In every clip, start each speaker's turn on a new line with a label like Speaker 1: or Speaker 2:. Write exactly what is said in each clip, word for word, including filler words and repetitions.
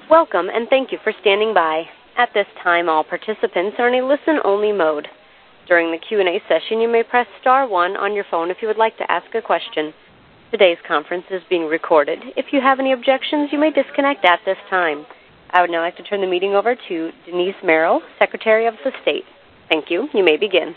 Speaker 1: Welcome, and thank you for standing by. At this time, all participants are in a listen-only mode. During the Q and A session, you may press star one on your phone if you would like to ask a question. Today's conference is being recorded. If you have any objections, you may disconnect at this time. I would now like to turn the meeting over to Denise Merrill, Secretary of the State. Thank you. You may begin.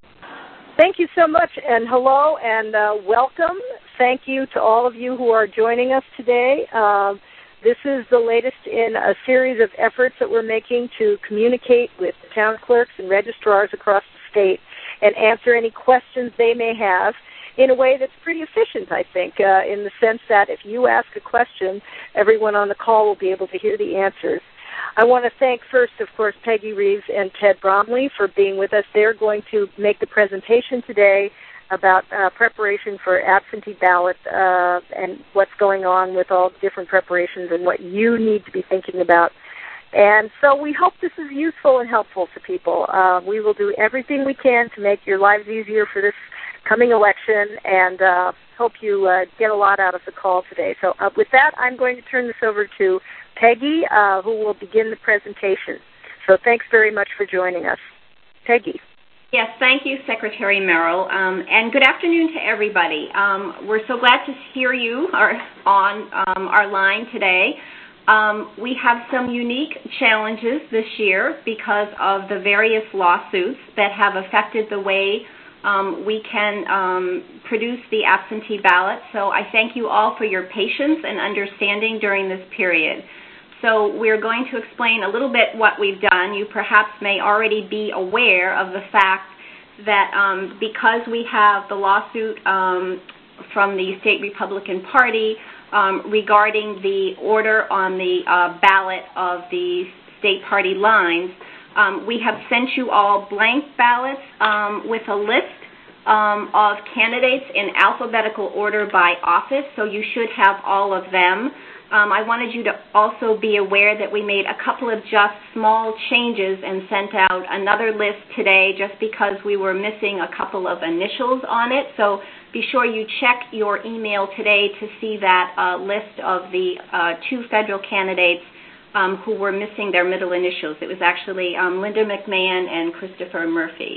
Speaker 2: Thank you so much, and hello, and uh, welcome. Thank you to all of you who are joining us today. Uh, this is the latest in a series of efforts that we're making to communicate with town clerks and registrars across the state and answer any questions they may have in a way that's pretty efficient, I think, uh, in the sense that if you ask a question, everyone on the call will be able to hear the answers. I want to thank first, of course, Peggy Reeves and Ted Bromley for being with us. They're going to make the presentation today about uh, preparation for absentee ballot uh, and what's going on with all the different preparations and what you need to be thinking about. And so we hope this is useful and helpful to people. Uh, we will do everything we can to make your lives easier for this coming election, and uh, hope you uh, get a lot out of the call today. So uh, with that, I'm going to turn this over to Peggy, uh, who will begin the presentation. So thanks very much for joining us. Peggy.
Speaker 3: Yes, thank you, Secretary Merrill, um, and good afternoon to everybody. Um, we're so glad to hear you are on um, our line today. Um, we have some unique challenges this year because of the various lawsuits that have affected the way um, we can um, produce the absentee ballot. So I thank you all for your patience and understanding during this period. So we're going to explain a little bit what we've done. You perhaps may already be aware of the fact that um, because we have the lawsuit um, from the State Republican Party um, regarding the order on the uh, ballot of the state party lines, um, we have sent you all blank ballots um, with a list um, of candidates in alphabetical order by office, so you should have all of them. Um, I wanted you to also be aware that we made a couple of just small changes and sent out another list today just because we were missing a couple of initials on it. So be sure you check your email today to see that uh, list of the uh, two federal candidates um, who were missing their middle initials. It was actually um, Linda McMahon and Christopher Murphy.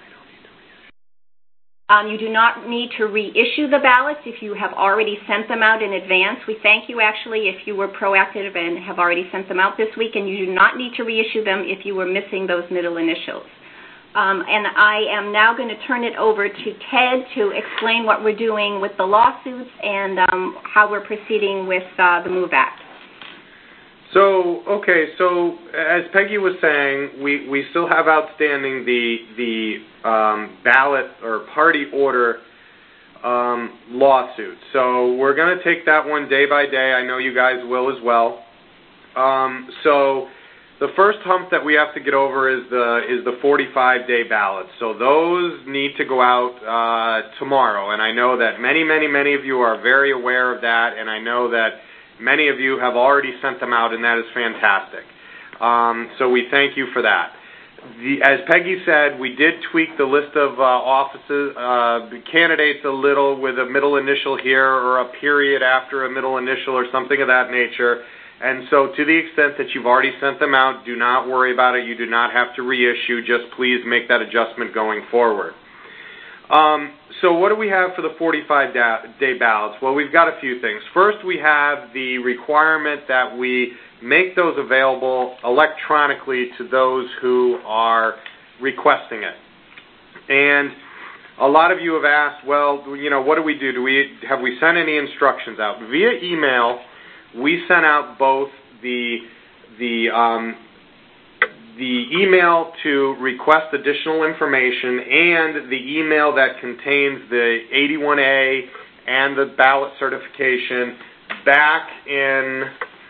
Speaker 3: Um, you do not need to reissue the ballots if you have already sent them out in advance. We thank you, actually, if you were proactive and have already sent them out this week, and you do not need to reissue them if you were missing those middle initials. Um, and I am now going to turn it over to Ted to explain what we're doing with the lawsuits and um, how we're proceeding with uh, the MOVE Act.
Speaker 4: So, okay, so as Peggy was saying, we, we still have outstanding the the um, ballot or party order um, lawsuit. So we're going to take that one day by day. I know you guys will as well. Um, so the first hump that we have to get over is the is the forty-five day ballots. So those need to go out uh, tomorrow, and I know that many, many, many of you are very aware of that, and I know that many of you have already sent them out, and that is fantastic. Um, so we thank you for that. The, as Peggy said, we did tweak the list of uh, offices, uh, candidates a little with a middle initial here or a period after a middle initial or something of that nature. And so to the extent that you've already sent them out, do not worry about it. You do not have to reissue. Just please make that adjustment going forward. Um, so what do we have for the forty-five day ballots? Well, we've got a few things. First, we have the requirement that we make those available electronically to those who are requesting it. And a lot of you have asked, well, you know, what do we do? Do we have we sent any instructions out? Via email, we sent out both the the um, the email to request additional information and the email that contains the eighty-one A and the ballot certification back in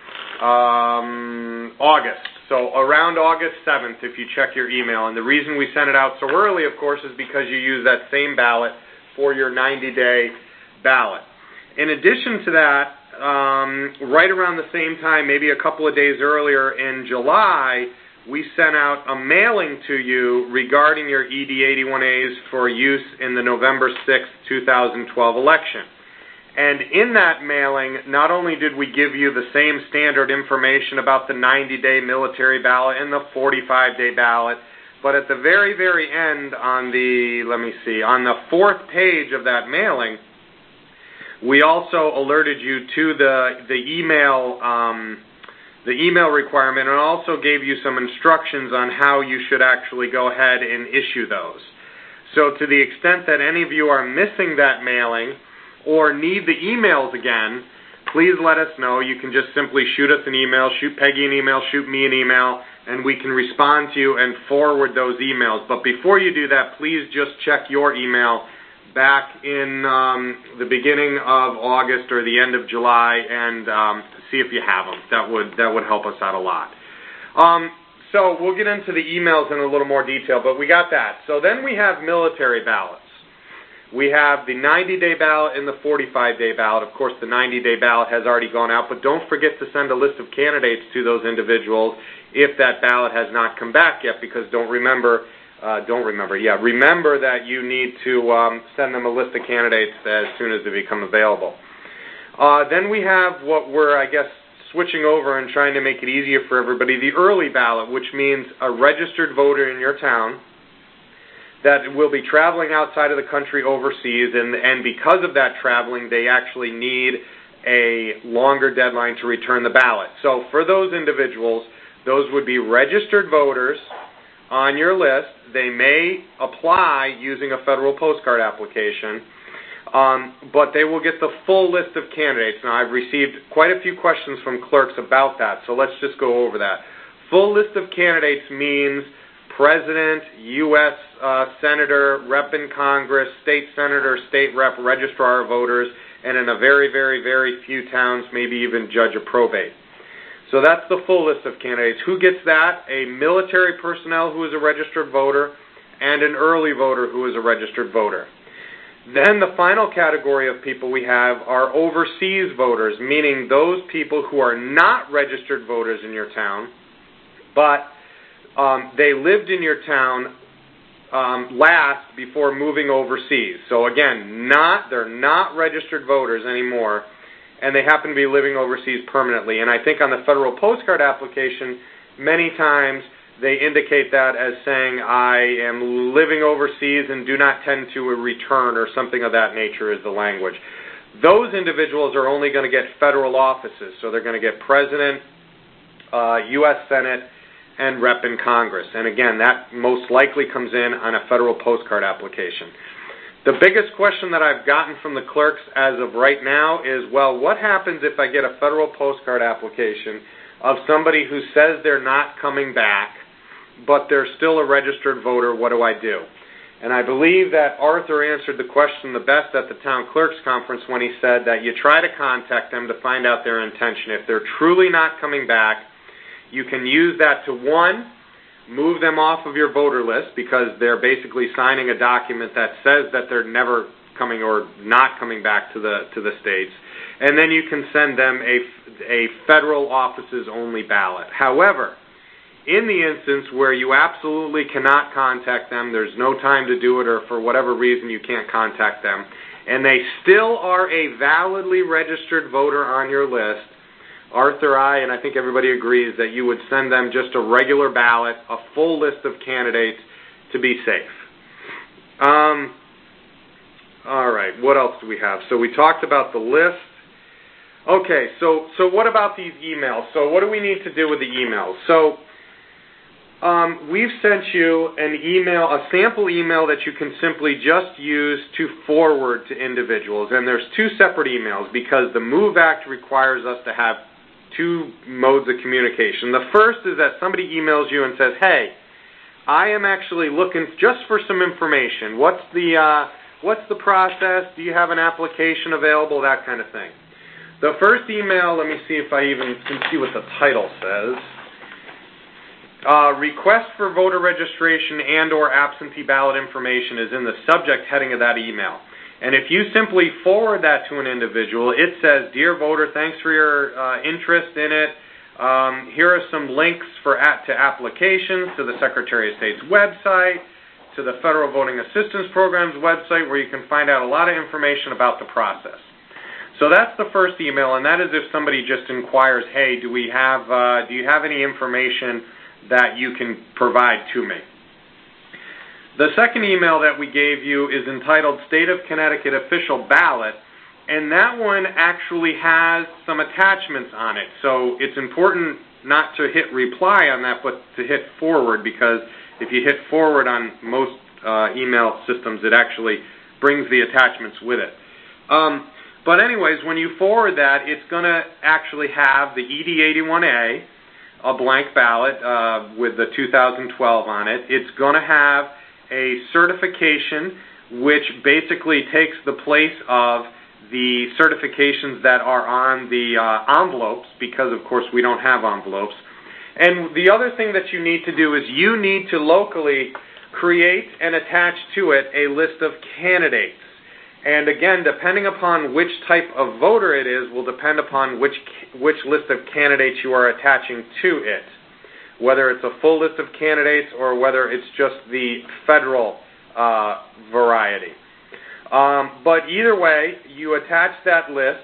Speaker 4: um, August. So around August seventh, if you check your email. And the reason we sent it out so early, of course, is because you use that same ballot for your ninety day ballot. In addition to that, um, right around the same time, maybe a couple of days earlier in July, we sent out a mailing to you regarding your E D eighty-one A's for use in the November sixth, two thousand twelve election. And in that mailing, not only did we give you the same standard information about the ninety-day military ballot and the forty-five day ballot, but at the very, very end on the, let me see, on the fourth page of that mailing, we also alerted you to the, the email um, the email requirement, and also gave you some instructions on how you should actually go ahead and issue those. So to the extent that any of you are missing that mailing or need the emails again, please let us know. You can just simply shoot us an email, shoot Peggy an email, shoot me an email, and we can respond to you and forward those emails. But before you do that, please just check your email back in um, the beginning of August or the end of July and um, see if you have them. That would that would help us out a lot. Um, so we'll get into the emails in a little more detail, but we got that. So then we have military ballots. We have the ninety day ballot and the forty-five day ballot. Of course, the ninety day ballot has already gone out, but don't forget to send a list of candidates to those individuals if that ballot has not come back yet, because don't remember, uh, don't remember, yeah, remember that you need to um, send them a list of candidates as soon as they become available. Uh, then we have what we're, I guess, switching over and trying to make it easier for everybody, the early ballot, which means a registered voter in your town that will be traveling outside of the country overseas, and, and because of that traveling, they actually need a longer deadline to return the ballot. So for those individuals, those would be registered voters on your list. They may apply using a federal postcard application, um, but they will get the full list of candidates. Now, I've received quite a few questions from clerks about that, so let's just go over that. Full list of candidates means President, U S uh, Senator, Rep in Congress, State Senator, State Rep, Registrar of Voters, and in a very, very, very few towns, maybe even Judge of Probate. So that's the full list of candidates. Who gets that? A military personnel who is a registered voter and an early voter who is a registered voter. Then the final category of people we have are overseas voters, meaning those people who are not registered voters in your town, but Um, they lived in your town um, last before moving overseas. So again, not they're not registered voters anymore, and they happen to be living overseas permanently. And I think on the federal postcard application, many times they indicate that as saying, I am living overseas and do not tend to return, or something of that nature is the language. Those individuals are only going to get federal offices. So they're going to get President, uh, U S Senate, and Rep in Congress. And again, that most likely comes in on a federal postcard application. The biggest question that I've gotten from the clerks as of right now is, well, what happens if I get a federal postcard application of somebody who says they're not coming back, but they're still a registered voter? What do I do? And I believe that Arthur answered the question the best at the town clerks conference when he said that you try to contact them to find out their intention. If they're truly not coming back, you can use that to, one, move them off of your voter list because they're basically signing a document that says that they're never coming or not coming back to the to the states. And then you can send them a, a federal offices only ballot. However, in the instance where you absolutely cannot contact them, there's no time to do it, or for whatever reason you can't contact them, and they still are a validly registered voter on your list, Arthur, I, and I think everybody agrees that you would send them just a regular ballot, a full list of candidates to be safe. Um, all right, what else do we have? So we talked about the list. Okay, so, so what about these emails? So what do we need to do with the emails? So um, we've sent you an email, a sample email that you can simply just use to forward to individuals. And there's two separate emails because the MOVE Act requires us to have two modes of communication. The first is that somebody emails you and says, hey, I am actually looking just for some information. What's the, uh, what's the process? Do you have an application available? That kind of thing. The first email, let me see if I even can see what the title says. Uh, request for voter registration and or absentee ballot information is in the subject heading of that email. And if you simply forward that to an individual, it says, Dear voter, thanks for your uh, interest in it. Um, here are some links for at, to applications, to the Secretary of State's website, to the Federal Voting Assistance Program's website, where you can find out a lot of information about the process. So that's the first email, and that is if somebody just inquires, hey, do we have, uh, do you have any information that you can provide to me? The second email that we gave you is entitled State of Connecticut Official Ballot, and that one actually has some attachments on it. So it's important not to hit reply on that, but to hit forward, because if you hit forward on most uh, email systems, it actually brings the attachments with it. Um, but anyways, when you forward that, it's going to actually have the E D eighty-one A, a blank ballot uh, with the two thousand twelve on it. It's going to have a certification which basically takes the place of the certifications that are on the uh, envelopes, because of course we don't have envelopes. And the other thing that you need to do is you need to locally create and attach to it a list of candidates. And again, depending upon which type of voter it is will depend upon which which list of candidates you are attaching to it, whether it's a full list of candidates or whether it's just the federal uh, variety. Um, but either way, you attach that list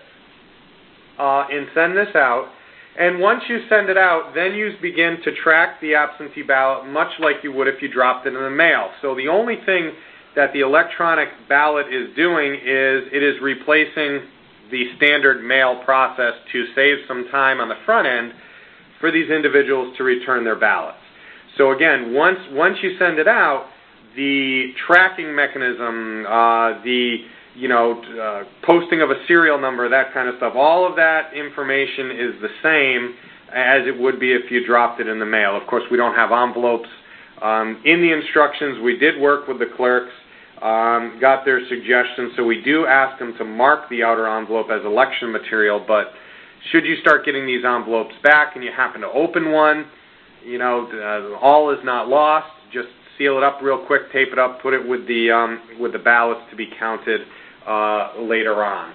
Speaker 4: uh, and send this out. And once you send it out, then you begin to track the absentee ballot much like you would if you dropped it in the mail. So the only thing that the electronic ballot is doing is it is replacing the standard mail process to save some time on the front end for these individuals to return their ballots. So again, once once you send it out, the tracking mechanism, uh, the you know uh, posting of a serial number, that kind of stuff, all of that information is the same as it would be if you dropped it in the mail. Of course, we don't have envelopes. Um, in the instructions, we did work with the clerks, um, got their suggestions, so we do ask them to mark the outer envelope as election material, but should you start getting these envelopes back and you happen to open one, you know, uh, all is not lost. Just seal it up real quick, tape it up, put it with the um, with the ballots to be counted uh, later on.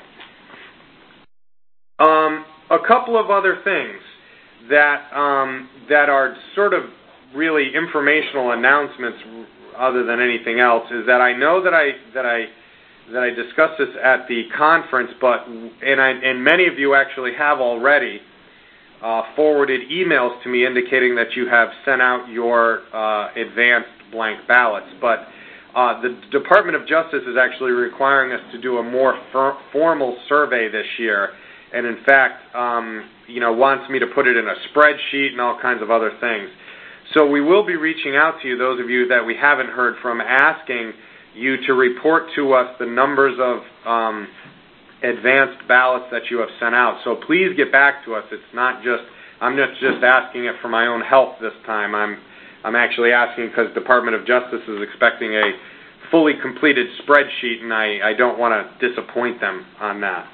Speaker 4: Um, a couple of other things that um, that are sort of really informational announcements, other than anything else, is that I know that I that I that I discussed this at the conference, but and I and many of you actually have already uh, forwarded emails to me indicating that you have sent out your uh, advanced blank ballots. But uh, the Department of Justice is actually requiring us to do a more for formal survey this year, and in fact, um, you know, wants me to put it in a spreadsheet and all kinds of other things. So we will be reaching out to you, those of you that we haven't heard from, asking you to report to us the numbers of um, advanced ballots that you have sent out. So please get back to us. It's not just, I'm not just asking it for my own health this time. I'm, I'm actually asking because Department of Justice is expecting a fully completed spreadsheet, and I, I don't want to disappoint them on that.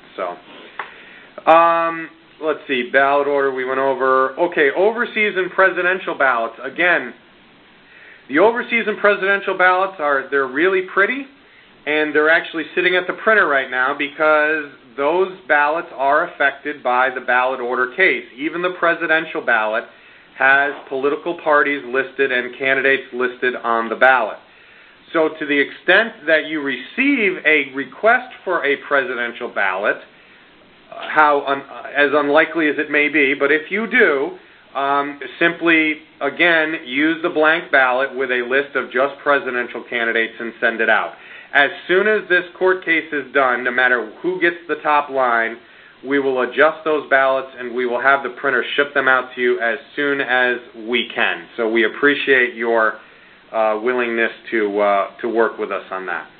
Speaker 4: So, um, let's see, ballot order we went over. Okay, overseas and presidential ballots. Again, the overseas and presidential ballots are, they're really pretty, and they're actually sitting at the printer right now because those ballots are affected by the ballot order case. Even the presidential ballot has political parties listed and candidates listed on the ballot. So to the extent that you receive a request for a presidential ballot, how un as unlikely as it may be, but if you do, um, simply, again, use the blank ballot with a list of just presidential candidates and send it out. As soon as this court case is done, no matter who gets the top line, we will adjust those ballots and we will have the printer ship them out to you as soon as we can. So we appreciate your uh, willingness to, uh, to work with us on that.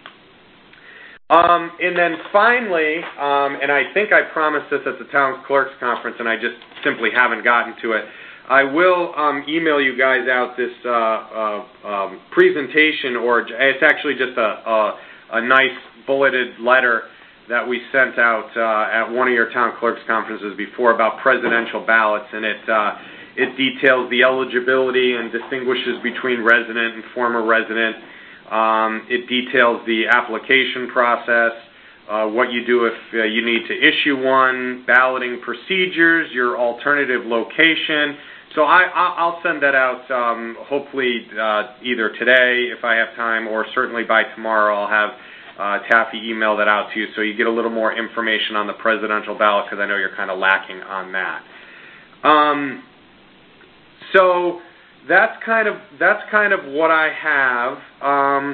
Speaker 4: Um, and then finally, um, and I think I promised this at the Town Clerks Conference and I just simply haven't gotten to it, I will um, email you guys out this uh, uh, um, presentation, or it's actually just a, a, a nice bulleted letter that we sent out uh, at one of your Town Clerks Conferences before about presidential ballots, and it, uh, it details the eligibility and distinguishes between resident and former resident. Um, it details the application process, uh, what you do if uh, you need to issue one, balloting procedures, your alternative location. So I, I'll send that out um, hopefully uh, either today if I have time, or certainly by tomorrow I'll have uh, Taffy email that out to you so you get a little more information on the presidential ballot, because I know you're kind of lacking on that. Um, so that's kind of that's kind of what I have. Um,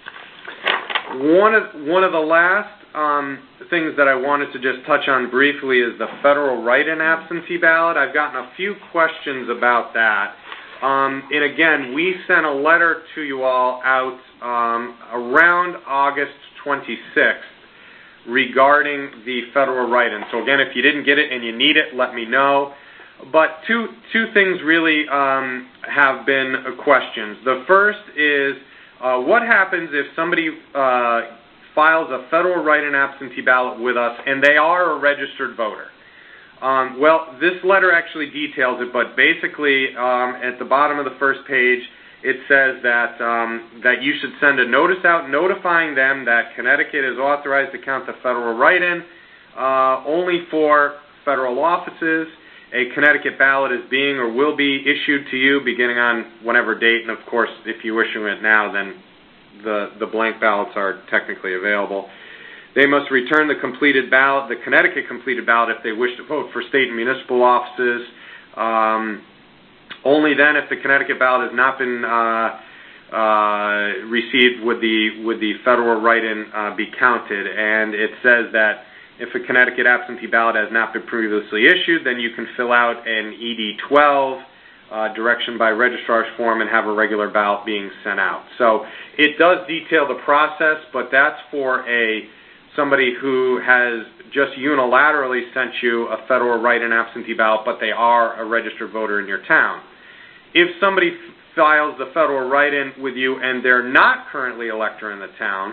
Speaker 4: one of one of the last um, things that I wanted to just touch on briefly is the federal write-in absentee ballot. I've gotten a few questions about that. Um, and again, we sent a letter to you all out um, around August twenty-sixth regarding the federal write-in. So again, if you didn't get it and you need it, let me know. But two two things really um, have been questions. The first is uh, what happens if somebody uh, files a federal write-in absentee ballot with us and they are a registered voter? Um, well, this letter actually details it, but basically um, at the bottom of the first page, it says that um, that you should send a notice out notifying them that Connecticut is authorized to count the federal write-in uh, only for federal offices. A Connecticut ballot is being or will be issued to you beginning on whatever date, and of course, if you issue it now, then the, the blank ballots are technically available. They must return the completed ballot, the Connecticut completed ballot, if they wish to vote for state and municipal offices. Um, only then, if the Connecticut ballot has not been uh, uh, received, would the would the federal write-in uh, be counted. And it says that if a Connecticut absentee ballot has not been previously issued, then you can fill out an E D twelve uh, direction by registrar's form and have a regular ballot being sent out. So it does detail the process, but that's for a somebody who has just unilaterally sent you a federal write-in absentee ballot, but they are a registered voter in your town. If somebody f- files the federal write-in with you and they're not currently elector in the town,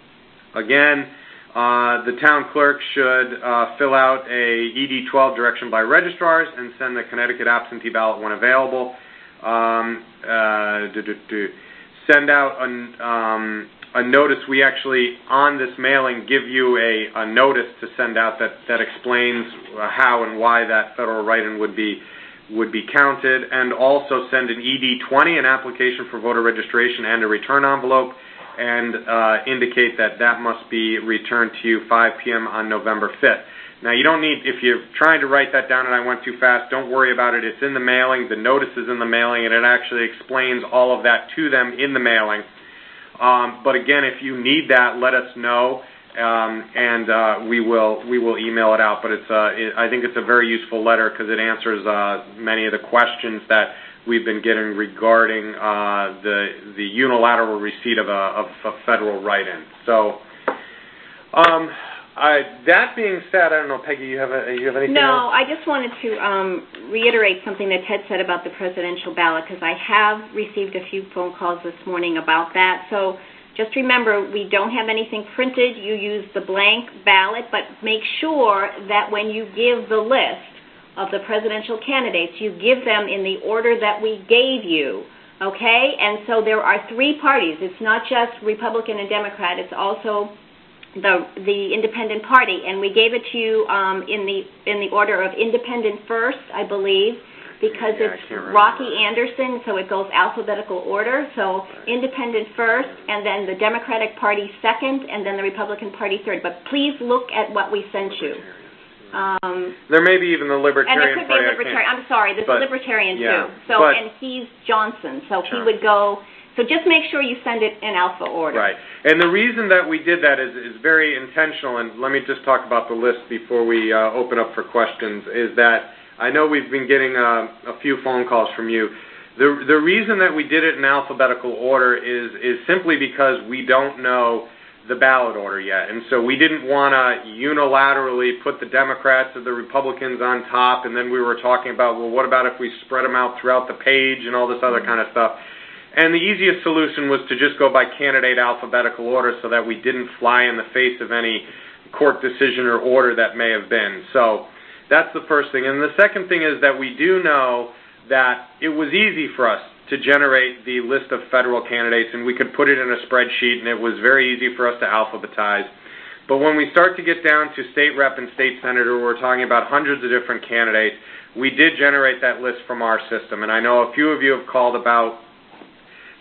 Speaker 4: again, uh, the town clerk should uh, fill out a E D twelve direction by registrars and send the Connecticut absentee ballot when available. Um, uh, do, do, do. Send out an um, a notice. We actually, on this mailing, give you a, a notice to send out that, that explains how and why that federal write-in would be would be counted, and also send an E D twenty, an application for voter registration, and a return envelope, and uh, indicate that that must be returned to you five p.m. on November fifth. Now, you don't need, if you're trying to write that down and I went too fast, don't worry about it. It's in the mailing. The notice is in the mailing, and it actually explains all of that to them in the mailing. Um, but again, if you need that, let us know, um, and uh, we will we will email it out. But it's uh, it, I think it's a very useful letter because it answers uh, many of the questions that we've been getting regarding uh, the the unilateral receipt of a, of a federal write-in. So. Um, I, that being said, I don't know, Peggy, you have a, you have anything
Speaker 3: No,
Speaker 4: else?
Speaker 3: I just wanted to um, reiterate something that Ted said about the presidential ballot, because I have received a few phone calls this morning about that. So just remember, we don't have anything printed. You use the blank ballot, but make sure that when you give the list of the presidential candidates, you give them in the order that we gave you, okay? And so there are three parties. It's not just Republican and Democrat. It's also the the independent party, and we gave it to you um, in the in the order of independent first, I believe, because
Speaker 4: yeah,
Speaker 3: it's Rocky Anderson, so it goes alphabetical order. So right. Independent first, and then the Democratic Party second, and then the Republican Party third. But please look at what we sent you. Um,
Speaker 4: there may be even the Libertarian
Speaker 3: and there could
Speaker 4: Party.
Speaker 3: be a Libertarian. I'm sorry, there's
Speaker 4: but,
Speaker 3: a Libertarian
Speaker 4: yeah,
Speaker 3: too. So
Speaker 4: but,
Speaker 3: and he's Johnson, so
Speaker 4: sure.
Speaker 3: he would go. So just make sure you send it in alpha order.
Speaker 4: Right. And the reason that we did that is, is very intentional, and let me just talk about the list before we uh, open up for questions, is that I know we've been getting uh, a few phone calls from you. The, the reason that we did it in alphabetical order is, is simply because we don't know the ballot order yet. And so we didn't want to unilaterally put the Democrats or the Republicans on top, and then we were talking about, well, what about if we spread them out throughout the page and all this other kind of stuff. And the easiest solution was to just go by candidate alphabetical order so that we didn't fly in the face of any court decision or order that may have been. So that's the first thing. And the second thing is that we do know that it was easy for us to generate the list of federal candidates, and we could put it in a spreadsheet, and it was very easy for us to alphabetize. But when we start to get down to state rep and state senator, we're talking about hundreds of different candidates, we did generate that list from our system. And I know a few of you have called about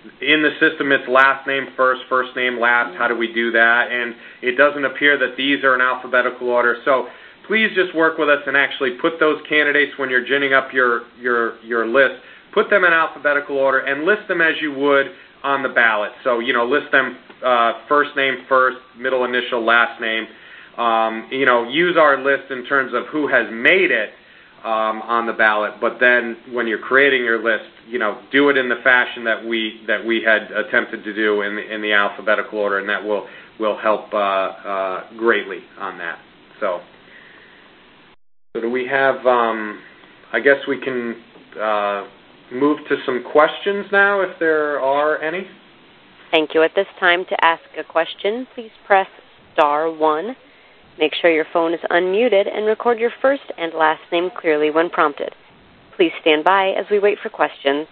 Speaker 4: in the system, it's last name first, first name last. How do we do that? And it doesn't appear that these are in alphabetical order. So please just work with us and actually put those candidates when you're ginning up your, your, your list. Put them in alphabetical order and list them as you would on the ballot. So, you know, list them uh, first name first, middle initial, last name. Um, you know, use our list in terms of who has made it um, on the ballot. But then when you're creating your list, you know, do it in the fashion that we that we had attempted to do in the, in the alphabetical order, and that will will help uh, uh, greatly on that. So, so do we have? Um, I guess we can uh, move to some questions now, if there are any.
Speaker 1: Thank you. At this time, to ask a question, please press star one. Make sure your phone is unmuted and record your first and last name clearly when prompted. Please stand by as we wait for questions.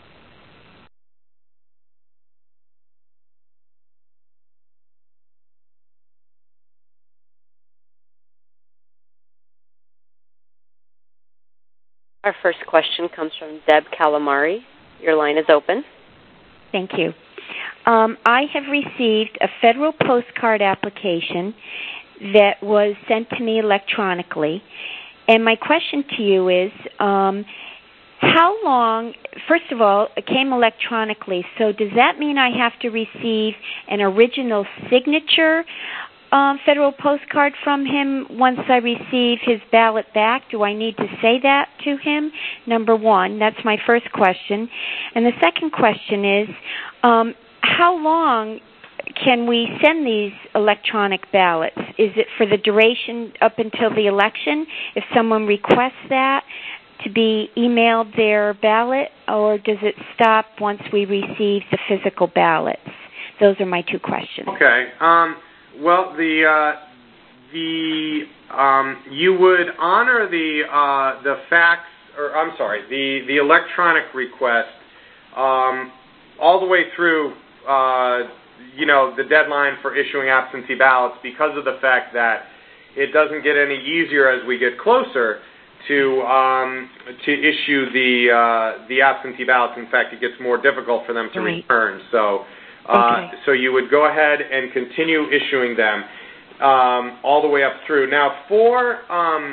Speaker 1: Our first question comes from Deb Calamari. Your line is open.
Speaker 5: Thank you. Um, I have received a federal postcard application that was sent to me electronically. And my question to you is, um, how long, first of all, it came electronically, so does that mean I have to receive an original signature um, federal postcard from him once I receive his ballot back? Do I need to say that to him? Number one, that's my first question. And the second question is, um, how long can we send these electronic ballots? Is it for the duration up until the election, if someone requests that, to be emailed their ballot, or does it stop once we receive the physical ballots? Those are my two questions.
Speaker 4: Okay. Um, well, the uh, the um, you would honor the uh, the fax, or I'm sorry, the the electronic request um, all the way through. Uh, you know, the deadline for issuing absentee ballots, because of the fact that it doesn't get any easier as we get closer to um, to issue the uh, the absentee ballots. In fact, it gets more difficult for them to
Speaker 5: right.
Speaker 4: return. So, uh,
Speaker 5: okay.
Speaker 4: so you would go ahead and continue issuing them um, all the way up through. Now, for, um,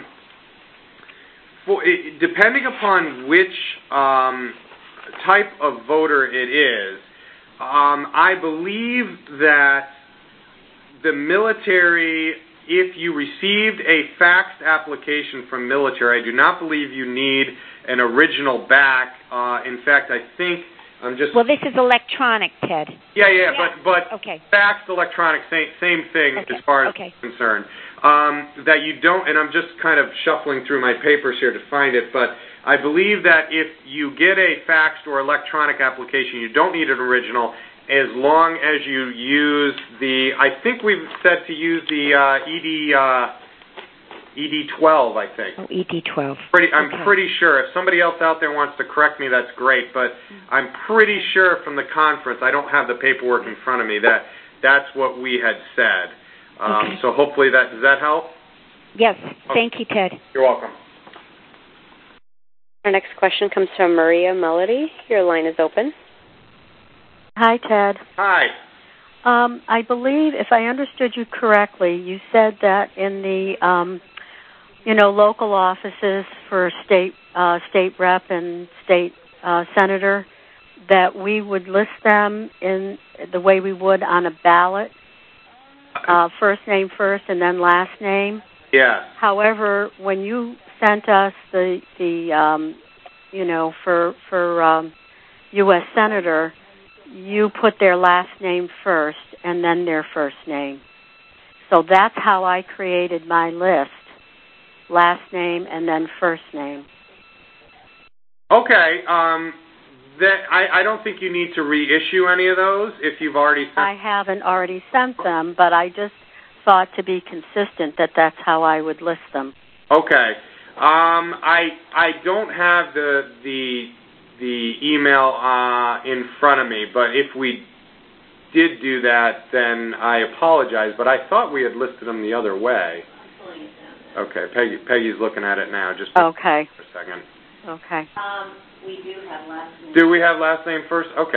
Speaker 4: for depending upon which um, type of voter it is, Um, I believe that the military, if you received a faxed application from military, I do not believe you need an original back. Uh, in fact, I think I'm just...
Speaker 5: Well, this is electronic, Ted.
Speaker 4: Yeah, yeah, yeah. but, but
Speaker 5: okay.
Speaker 4: faxed electronic, same, same thing
Speaker 5: okay.
Speaker 4: as far as
Speaker 5: okay.
Speaker 4: I'm concerned. Um, that you don't, and I'm just kind of shuffling through my papers here to find it, but I believe that if you get a faxed or electronic application, you don't need an original, as long as you use the, I think we've said to use the uh, E D uh, E D twelve, I think.
Speaker 5: Oh, E D twelve.
Speaker 4: Pretty, I'm
Speaker 5: okay.
Speaker 4: pretty sure. If somebody else out there wants to correct me, that's great, but I'm pretty sure from the conference, I don't have the paperwork in front of me, that that's what we had said. Um,
Speaker 5: okay.
Speaker 4: So hopefully that, does that help?
Speaker 5: Yes.
Speaker 4: Okay.
Speaker 5: Thank you, Ted.
Speaker 4: You're welcome.
Speaker 1: Our next question comes from Maria Melody. Your line is open.
Speaker 2: Hi, Ted.
Speaker 4: Hi.
Speaker 2: Um, I believe, if I understood you correctly, you said that in the, um, you know, local offices for state uh, state rep and state uh, senator, that we would list them in the way we would on a ballot, uh, first name first and then last name.
Speaker 4: Yeah.
Speaker 2: However, when you sent us the the um, you know for for um, U S senator, you put their last name first and then their first name. So that's how I created my list: last name and then first name.
Speaker 4: Okay. Um, that I, I don't think you need to reissue any of those if you've already sent.
Speaker 2: I haven't already sent them, but I just thought to be consistent that that's how I would list them.
Speaker 4: Okay. Um, I I don't have the the the email uh, in front of me, but if we did do that, then I apologize. But I thought we had listed them the other way. Okay, Peggy Peggy's looking at it now. Just
Speaker 2: okay.
Speaker 4: For a second.
Speaker 2: Okay.
Speaker 3: Um, we do have last name.
Speaker 4: Do we have last name first? Okay.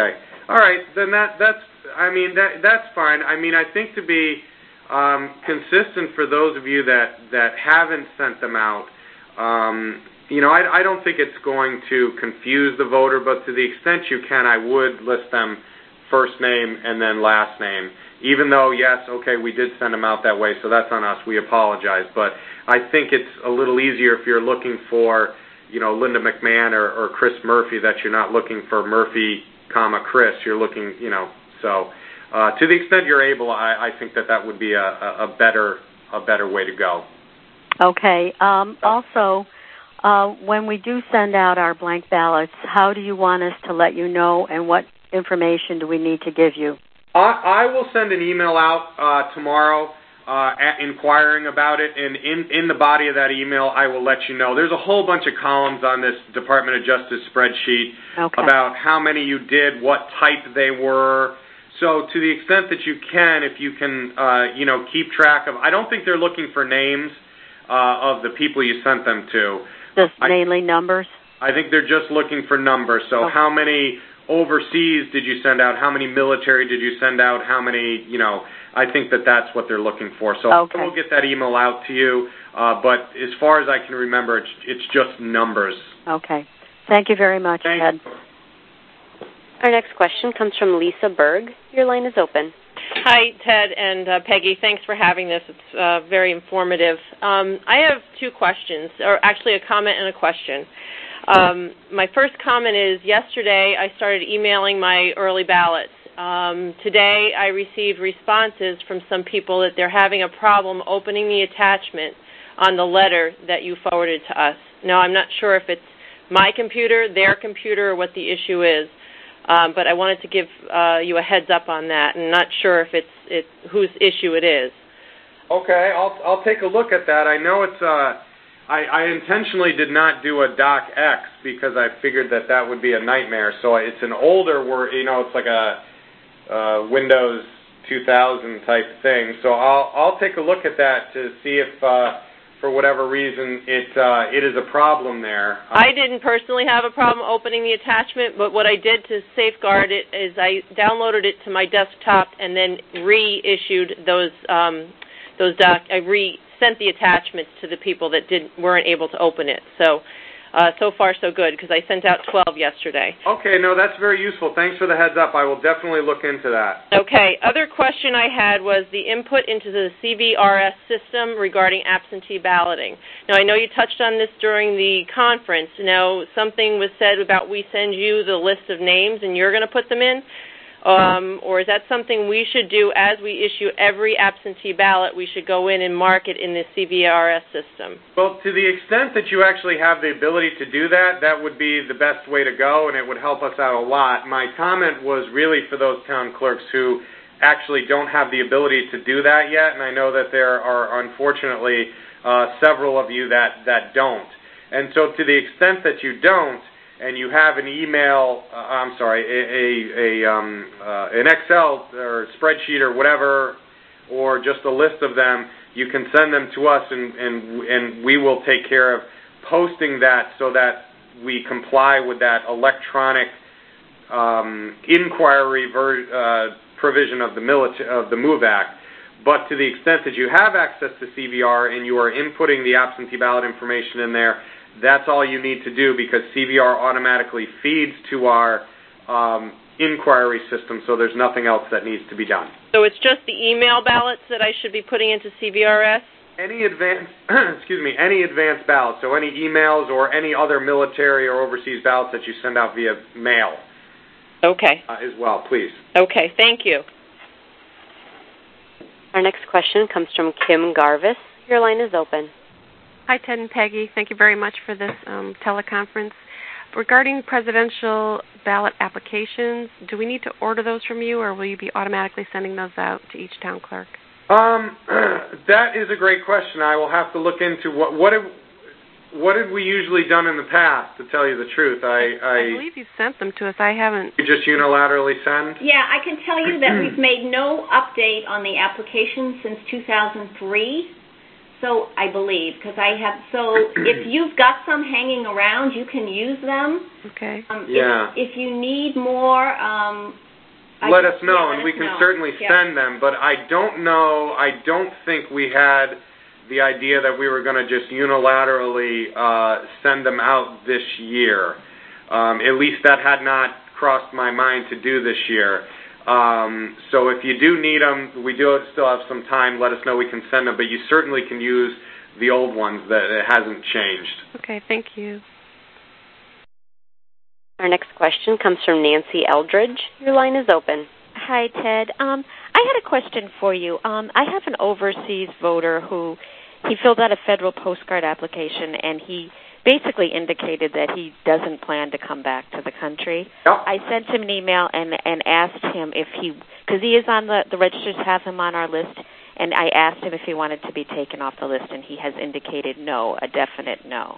Speaker 4: All right, then that that's. I mean that that's fine. I mean I think to be um, consistent for those of you that that haven't sent them out. Um, you know, I, I don't think it's going to confuse the voter, but to the extent you can, I would list them first name and then last name. Even though, yes, okay, we did send them out that way, so that's on us. We apologize. But I think it's a little easier if you're looking for, you know, Linda McMahon or, or Chris Murphy, that you're not looking for Murphy, comma, Chris. You're looking, you know, so uh, to the extent you're able, I, I think that that would be a, a better a better way to go.
Speaker 2: Okay. Um, also, uh, when we do send out our blank ballots, how do you want us to let you know, and what information do we need to give you?
Speaker 4: I, I will send an email out uh, tomorrow uh, at inquiring about it, and in, in the body of that email, I will let you know. There's a whole bunch of columns on this Department of Justice spreadsheet
Speaker 2: okay.
Speaker 4: about how many you did, what type they were. So to the extent that you can, if you can, uh, you know, keep track of, I don't think they're looking for names uh, of the people you sent them to.
Speaker 2: Just
Speaker 4: I,
Speaker 2: mainly numbers?
Speaker 4: I think they're just looking for numbers. So
Speaker 2: okay.
Speaker 4: how many overseas did you send out? How many military did you send out? How many, you know, I think that that's what they're looking for. So
Speaker 2: okay.
Speaker 4: I will get that email out to you. Uh, but as far as I can remember, it's, it's just numbers.
Speaker 2: Okay. Thank you very much,
Speaker 4: Thank
Speaker 2: Ted.
Speaker 4: you.
Speaker 1: Our next question comes from Lisa Berg. Your line is open.
Speaker 6: Hi, Ted and uh, Peggy. Thanks for having this. It's uh, very informative. Um, I have two questions, or actually a comment and a question. Um, my first comment is, yesterday I started emailing my early ballots. Um, today I received responses from some people that they're having a problem opening the attachment on the letter that you forwarded to us. Now, I'm not sure if it's my computer, their computer, or what the issue is. Um, but I wanted to give uh, you a heads up on that, and not sure if it's it, whose issue it is.
Speaker 4: Okay, I'll I'll take a look at that. I know it's uh, I, I intentionally did not do a DocX because I figured that that would be a nightmare. So it's an older word, you know, it's like a uh, Windows two thousand type thing. So I'll I'll take a look at that to see if. Uh, For whatever reason, it uh, it is a problem there.
Speaker 6: I didn't personally have a problem opening the attachment, but what I did to safeguard it is I downloaded it to my desktop and then reissued those um, those doc. I re-sent the attachments to the people that didn't weren't able to open it. So uh, so far so good, because I sent out twelve yesterday.
Speaker 4: Okay, no, that's very useful. Thanks for the heads up. I will definitely look into that.
Speaker 6: Okay. Other question I had was the input into the C V R S system regarding absentee balloting. Now, I know you touched on this during the conference. Now, something was said about we send you the list of names and you're going to put them in. Um, or is that something we should do as we issue every absentee ballot? We should go in and mark it in the C V R S system.
Speaker 4: Well, to the extent that you actually have the ability to do that, that would be the best way to go, and it would help us out a lot. My comment was really for those town clerks who actually don't have the ability to do that yet, and I know that there are, unfortunately, uh, several of you that, that don't. And so to the extent that you don't, and you have an email, uh, I'm sorry, a, a, a um, uh, an Excel or spreadsheet or whatever, or just a list of them, you can send them to us, and, and, and we will take care of posting that so that we comply with that electronic um, inquiry ver- uh, provision of the milita- of the MOVE Act. But to the extent that you have access to C V R and you are inputting the absentee ballot information in there, that's all you need to do, because C V R automatically feeds to our um, inquiry system, so there's nothing else that needs to be done.
Speaker 6: So it's just the email ballots that I should be putting into C V R S?
Speaker 4: Any advanced, excuse me, any advanced ballots, so any emails or any other military or overseas ballots that you send out via mail.
Speaker 6: Okay.
Speaker 4: Uh, as well, please.
Speaker 6: Okay, thank you.
Speaker 1: Our next question comes from Kim Garvis. Your line is open.
Speaker 7: Hi, Ted and Peggy. Thank you very much for this um, teleconference. Regarding presidential ballot applications, do we need to order those from you, or will you be automatically sending those out to each town clerk?
Speaker 4: Um, that is a great question. I will have to look into what what have, what had we usually done in the past, to tell you the truth. I, I,
Speaker 7: I believe you sent them to us. I haven't.
Speaker 4: You just unilaterally send?
Speaker 3: Yeah, I can tell you that we've made no update on the application since two thousand three. So I believe, because I have, so if you've got some hanging around, you can use them.
Speaker 7: Okay.
Speaker 3: Um,
Speaker 4: yeah.
Speaker 3: If, if you need more, um,
Speaker 4: let
Speaker 3: I,
Speaker 4: us know,
Speaker 3: yeah,
Speaker 4: and
Speaker 3: let
Speaker 4: we
Speaker 3: us
Speaker 4: can
Speaker 3: know.
Speaker 4: certainly
Speaker 3: yeah.
Speaker 4: send them. But I don't know, I don't think we had the idea that we were going to just unilaterally uh, send them out this year. Um, at least that had not crossed my mind to do this year. Um, so if you do need them, we do still have some time. Let us know, we can send them. But you certainly can use the old ones. That it hasn't changed.
Speaker 7: Okay, thank you.
Speaker 1: Our next question comes from Nancy Eldridge. Your line is open.
Speaker 8: Hi, Ted. Um, I had a question for you. Um, I have an overseas voter who he filled out a federal postcard application, and he basically indicated that he doesn't plan to come back to the country.
Speaker 4: Yep.
Speaker 8: I sent him an email and and asked him if he, because he is on the, the registers have him on our list, and I asked him if he wanted to be taken off the list, and he has indicated no, a definite no.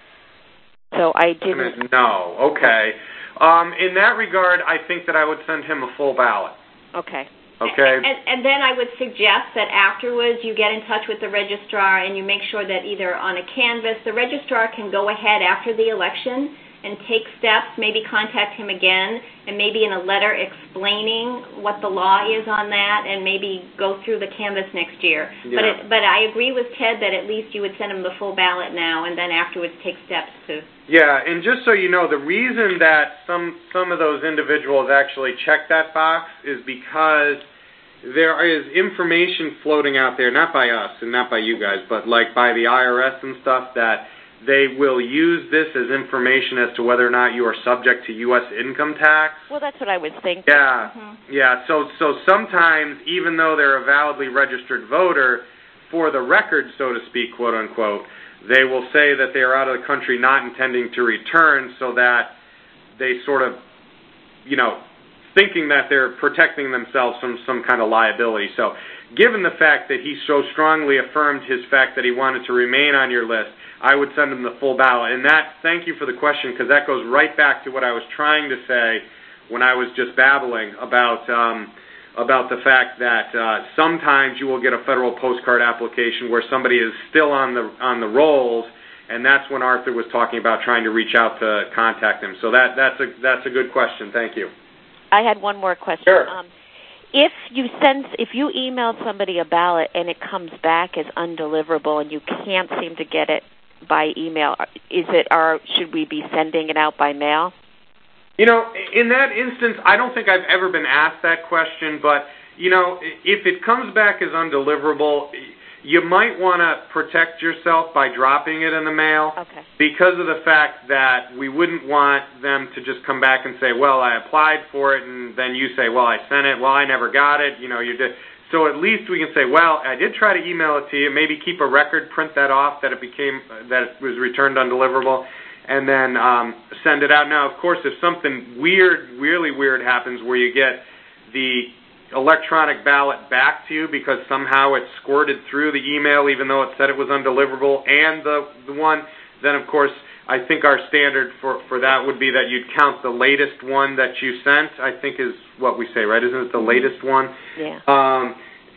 Speaker 8: So I didn't...
Speaker 4: No, okay. Um, in that regard, I think that I would send him a full ballot.
Speaker 8: Okay.
Speaker 4: Okay.
Speaker 3: And, and then I would suggest that afterwards you get in touch with the registrar and you make sure that either on a canvas, the registrar can go ahead after the election and take steps, maybe contact him again, and maybe in a letter explaining what the law is on that, and maybe go through the canvas next year.
Speaker 4: Yeah.
Speaker 3: But it, but I agree with Ted that at least you would send him the full ballot now, and then afterwards take steps to...
Speaker 4: Yeah, and just so you know, the reason that some some of those individuals actually check that box is because there is information floating out there, not by us and not by you guys, but like by the I R S and stuff, that they will use this as information as to whether or not you are subject to U S income tax.
Speaker 8: Well, that's what I was thinking.
Speaker 4: Yeah,
Speaker 3: Mm-hmm.
Speaker 4: yeah. So, so sometimes, even though they're a validly registered voter, for the record, so to speak, quote unquote, they will say that they are out of the country not intending to return, so that they sort of, you know, thinking that they're protecting themselves from some kind of liability. So given the fact that he so strongly affirmed his fact that he wanted to remain on your list, I would send him the full ballot. And that, thank you for the question, because that goes right back to what I was trying to say when I was just babbling about um, about the fact that uh, sometimes you will get a federal postcard application where somebody is still on the on the rolls, and that's when Arthur was talking about trying to reach out to contact him. So that that's a that's a good question. Thank you.
Speaker 8: I had one more question.
Speaker 4: Sure.
Speaker 8: Um, if you send, if you email somebody a ballot and it comes back as undeliverable and you can't seem to get it by email, is it, or should we be sending it out by mail?
Speaker 4: You know, in that instance, I don't think I've ever been asked that question, but, you know, if it comes back as undeliverable, you might want to protect yourself by dropping it in the mail.
Speaker 8: Okay.
Speaker 4: Because of the fact that we wouldn't want them to just come back and say, well, I applied for it, and then you say, well, I sent it, well, I never got it, you know, you did. So at least we can say, well, I did try to email it to you, maybe keep a record, print that off, that it became, that it was returned undeliverable, and then um, send it out. Now, of course, if something weird, really weird happens where you get the electronic ballot back to you because somehow it squirted through the email even though it said it was undeliverable and the, the one, then, of course, I think our standard for, for that would be that you'd count the latest one that you sent, I think is what we say, right? Isn't it the latest one?
Speaker 8: Yeah.
Speaker 4: Um,